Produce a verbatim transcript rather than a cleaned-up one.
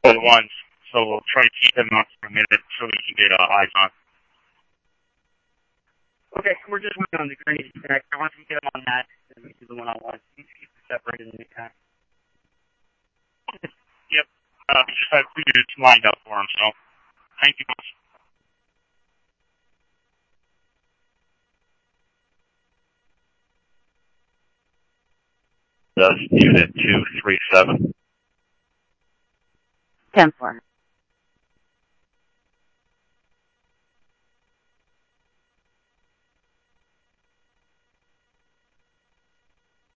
Both ones. So we'll try to keep him up for a minute so we can get uh, eyes on. Okay, we're just waiting on the grenade detector. Once we get him on that, then we do the one-on-one. He's separated in the meantime. Yep. Uh, we just had two dudes lined up for him, so thank you much. That's Unit two three seven. ten four.